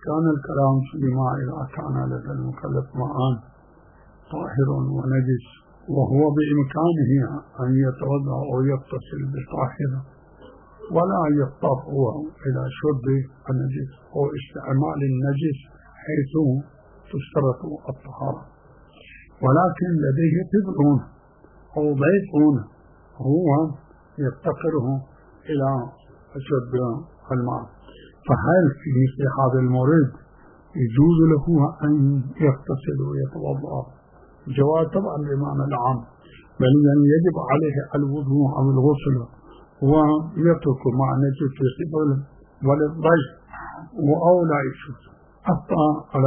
كان الكلام فيما إذا كان لدى المكلف ماء طاهر ونجس وهو بإمكانه أن يتوضأ أو يغتسل بطاهر ولا يضطر إلى شرب النجس أو استعمال النجس حيث تشترط الطهارة، ولكن لديه طفل أو ضيف هو يفتقره إلى شرب الماء، فهل في مثل هذا المورد يجوز له أن يغتسل ويتوضأ؟ جواب طبعا بمعنى العام، بل يجب عليه الوضوء أو الغسل ويترك مع نجس القبل وللضيف أو لا يجوز. حتى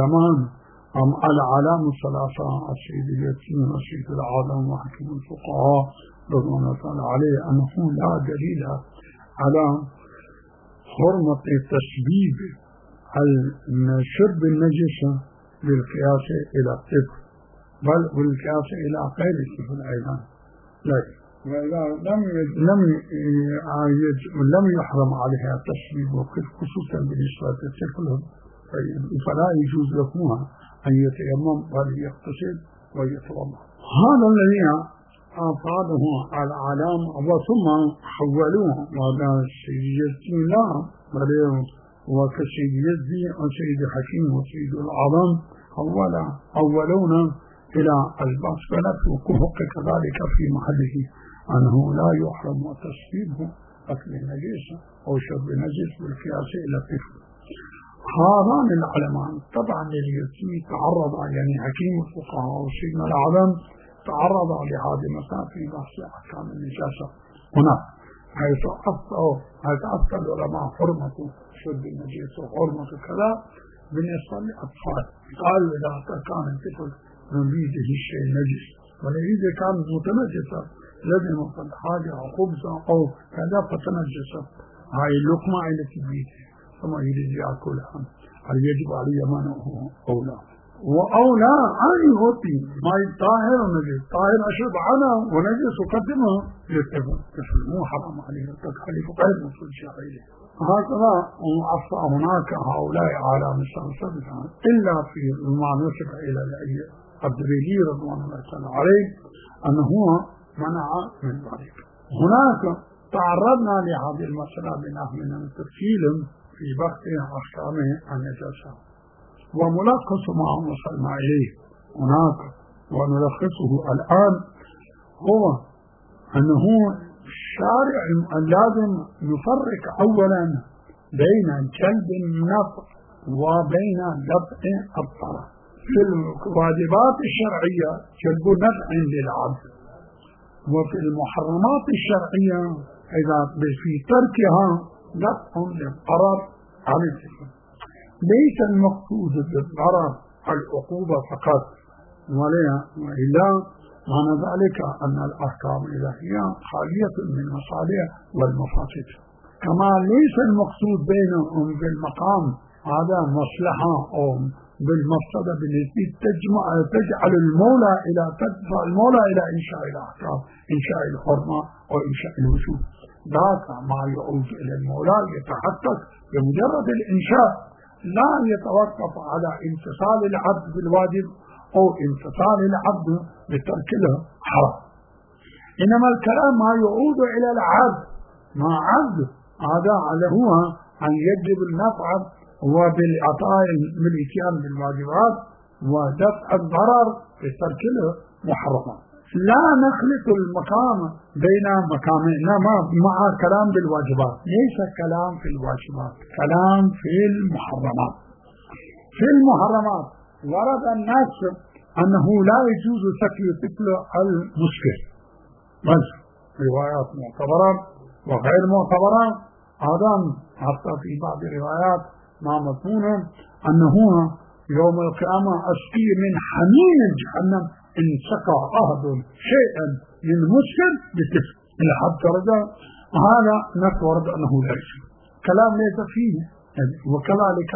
العلام الثلاثة السيد اليتيم والسيد العالم وحكيم الفقهاء رضوان الله عليه أنه لا دليل على حرمة تسبيب شرب النجس بالقياس إلى الطفل، بل بالقياس إلى غير الطفل أيضا. لكن وإذا لم يحرم عليها التسبيب خصوصا بالنسبة للطفل فلا يجوز لهما أن يتيمم بل يغتسل ويتوضأ. هذا الذي أفاده العلام وثم حولوه وهذا السيد يزدي لا بل وكسيد يزدي وسيد حكيم وسيد العظم أولون إلى الباسفلة وكفق كذلك في محله أنه لا يحرم تسبيبه أكل النجس أو شرب النجس بالقياس إلى الطفل. هذان العلمان طبعا الذي تعرض يعني حكيم الفقهاء وسيدنا العظم تعرض لهذه المسائل في بحث أحكام النجاسة هنا، حيث أفتى العلماء حرمة شرب النجس وحرمة كذا بالنسبة للأطفال. قالوا إذا كان الطفل يريده الشيء نجس ولذا كان متنجسا لازم يأخذ حاجة أو خبزة أو كذا فتنجسا هاي اللقمة التي بيده ثم يريد يأكلها هل يجب عليه منعه أو لا؟ وأولى أن يغطي ما الطاهر ونجس طاهر أشرب عنه ونجس وقدمه للطفل مو حرام عليه التكاليف غير مسؤول عليه. هكذا أصبح هناك هؤلاء على مستوى إلا في ما نسب إلى الدبيلي رضوان الله تعالى عليه أنه منع من ذلك. هناك تعرضنا لهذه المسألة بنحو من تفصيل في بحث أحكام النجاسة، وملخص ما وصلنا إليه هناك ونلخصه الآن هو أنه الشارع لازم نفرق أولا بين جلب النفع وبين دفع الضرر. في الواجبات الشرعية جلب نفع للعبد، وفي المحرمات الشرعية إذا في تركها دفع للضرر عن الجسم. ليس المقصود بالضرر العقوبة فقط وإلا معنى ذلك أن الأحكام الإلهية خالية من المصالح والمفاسد، كما ليس المقصود بينهم بالمقام هذا مصلحة أو بالمفسدة بالنسبة تجعل المولى إلى تدفع المولى إلى إنشاء الأحكام، إنشاء الحرمة أو إنشاء الوجوب. ذاك ما يعود إلى المولى يتحقق بمجرد الإنشاء، لا يتوقف على امتثال العبد بالواجب أو امتثال العبد بترك الحرام. إنما الكلام ما يعود إلى العبد ما عبد هذا على هو أن يجلب النفع وبالعطاء بالإتيان بالواجبات ودفع الضرر بترك المحرمات. لا نخلط المقام بين مقامين مع كلام بالواجبات، ليس كلام في الواجبات، كلام في المحرمات. في المحرمات ورد الناس أنه لا يجوز سقي طفل المسكر، بس روايات معتبرة وغير معتبرة. هذا حتى في بعض الروايات ما مضمون أنه يوم القيامة أسقي من حميم جهنم إن سقى أحد شيئا من مسكر بطفل إلى حد درجة. هذا نتورد أنه لا يجوز، كلام ليس فيه. وكذلك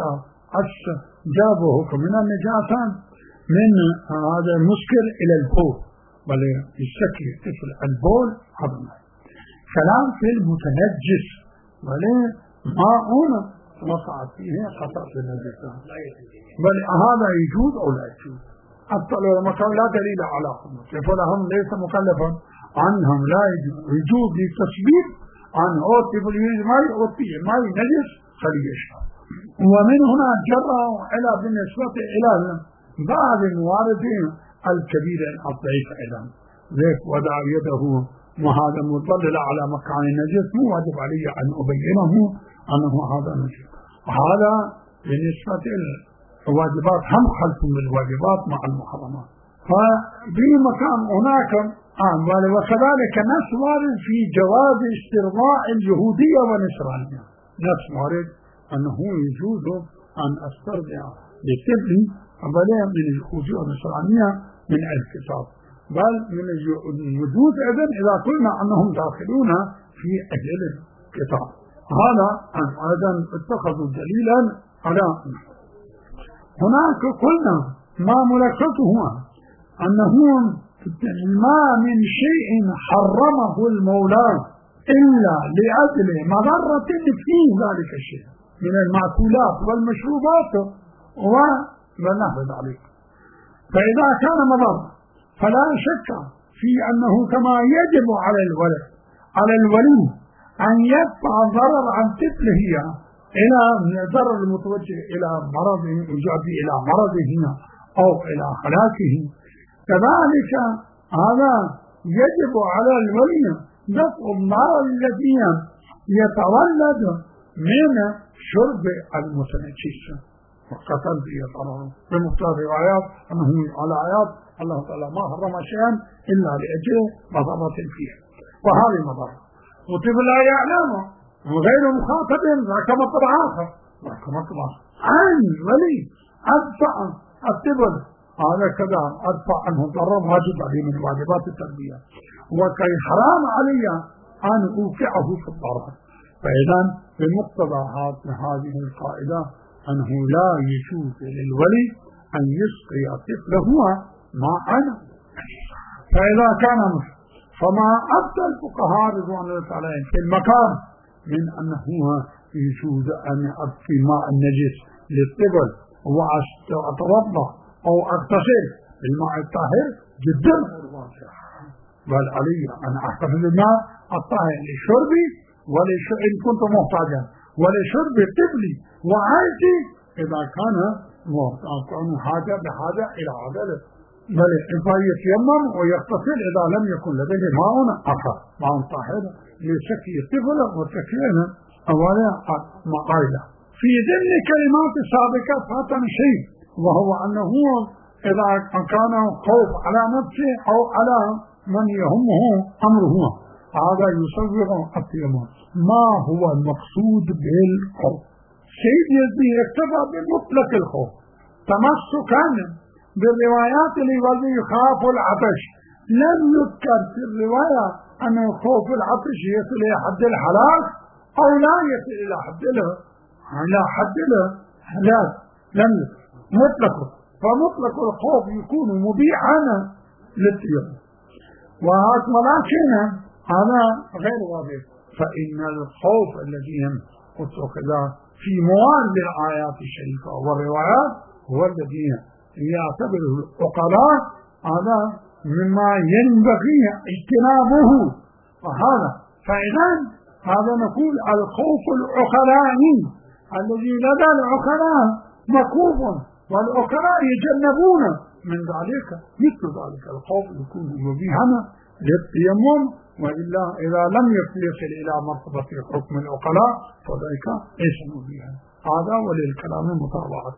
جابه من النجاسة من هذا المسكر إلى البول، بل يسكي طفل البول هذا كلام في المتنجس، بل ماء وقعت فيه قطعة النجاسة، بل هذا يجوز أو لا يجوز. أبطل المكان لا دليل على حرمته، فلهم ليس مكلفا عنهم، لا يجوز للتثبيت عن أوتي باليوز ماي أوتي ماي نجس خليشها. ومن هنا جرى إلى بالنسبة إلى بعض المواردين الكبيرة الضعيفة أيضا، ذلك وضع يده وهذا مضلل على مكان النجس، مو واجب علي أن أبينه أنه هذا نجس. وهذا بالنسبة الواجبات هم خلف من الواجبات مع المحرمات. ففي مكان هناك وكذلك نفس وارد في جواز استرضاء اليهودية والنصرانية، نفس وارد أنه يجوز أن أسترضع لطفلي بلا من اليهودية والنصرانية من الكتاب، بل من الوجود إذن إذا قلنا أنهم داخلون في أجل الكتاب. هذا أيضا اتخذوا دليلا على هناك. قلنا ما ملكته أنه ما من شيء حرمه المولى إلا لأجل مضرة في ذلك الشيء من المأكولات والمشروبات ونحو ذلك. فإذا كان مضر فلا شك في أنه كما يجب على الولي أن يدفع الضرر عن طفله إلى ضرر المتوجه إلى مرضه يؤدي إلى مرضه أو إلى هلاكه، كذلك هذا يجب على الولي دفع الضرر الذي يتولد من شرب المتنجس وقتل به ضرره. بمقتضى الروايات أنه على آيات الله تعالى ما حرم شيئا إلا لأجل مضرة فيه، وهذه مضرة وطفل لا يعلم وغير مخاطب ذاك مطلب آخر، عن الولي أدفع الطفل هذا كذا أدفع عنه ضرر واجب عليه من واجبات التربية، وكي حرام علي أن أوقعه في الضرر. فإذا بمقتضى هذه القاعدة أنه لا يجوز للولي أن يسقي طفله ماء، فإذا كان فما أبدى الفقهاء رضوان الله تعالى في المكان من أنه يجوز أن أبقي ماء النجس للطفل وأتوضأ أو أغتسل بالماء الطاهر جدا واضح، بل علي أن أحتفظ الماء الطاهر لشربي إن كنت محتاجا ولشرب طفلي وعائلتي إذا كان حاجة بحاجة إلى عدالة، بل يتيمم ويغتسل إذا لم يكن لديه ماء آخر ماء طاهر لسقي الطفل وتكفينا أولا مقايدة. في ضمن كلمات السابقة فاتنا شيء، وهو أنه إذا كان خوف على نفسه أو على من يهمه أمره هذا يصور التيمم. ما هو المقصود بالخوف؟ سيد يزدي اكتفى بمطلق الخوف تمسكا بالروايات اللي يخاف العطش، لم يذكر في الرواية أن خوف العطش يصل إلى حد الحلاك أو لا يصل إلى حد الهلاك، لم مطلقه. فمطلق الخوف يكون مبيحا للتيمم، ولكن هذا غير واضح. فإن الخوف الذي أطلق في موارد الآيات الشريفة والروايات هو الذي يعتبره العقلاء هذا مما ينبغي اجتنابه. وهذا فإذا هذا نقول الخوف العقلاني الذي لدى العقلاء مكوف، والعقلاء يجنبون من ذلك مثل ذلك الخوف يكون مبيحا للتيمم، وإلا إذا لم يصل إلى مرتبة حكم العقلاء فذلك ليس مبيحا. هذا وللكلام مطابقة.